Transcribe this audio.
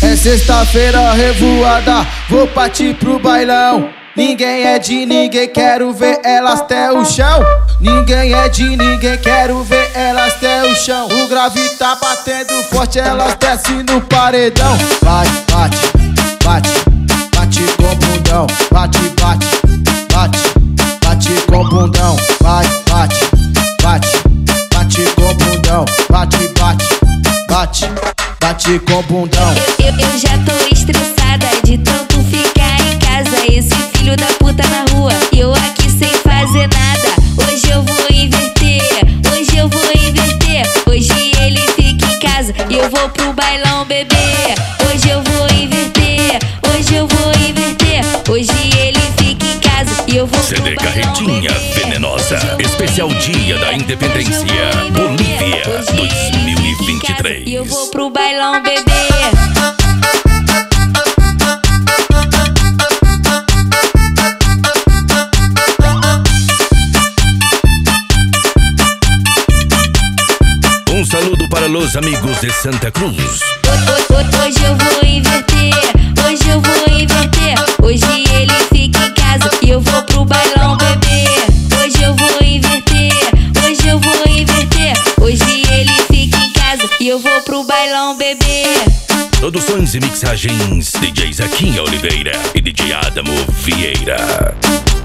É sexta-feira revoada, vou partir pro bailão. Ninguém é de ninguém, quero ver elas até o chão. Ninguém é de ninguém, quero ver elas até o chão. O grave tá batendo forte, elas descem no paredão. Vai, bate, bate, bate com o bundão. Bate, bate, bate, bate com o bundão. Vai, bate, bate, bate com o bundão. Bate, bate, bate, bate com o bundão. Eu já tô estressada de tanto ficar em casa. Esse filho da puta na rua, eu aqui sem fazer nada. Hoje eu vou inverter, hoje eu vou inverter. Hoje ele fica em casa e eu vou pro bailão beber. Hoje eu vou inverter, hoje eu vou inverter. Hoje ele fica em casa e eu vou pro CD bailão Carretinha beber. Venenosa, especial Dia da Independência, Bolívia 2023. E eu vou pro bailão beber. Um saludo para os amigos de Santa Cruz. Hoje eu vou inverter, hoje eu vou inverter. Hoje ele fica em casa e eu vou pro bailão beber. Hoje eu vou inverter, hoje eu vou inverter. Hoje ele fica em casa e eu vou pro bailão beber. Produções e mixagens DJ Zequinha Oliveira e DJ Adamo Vieira.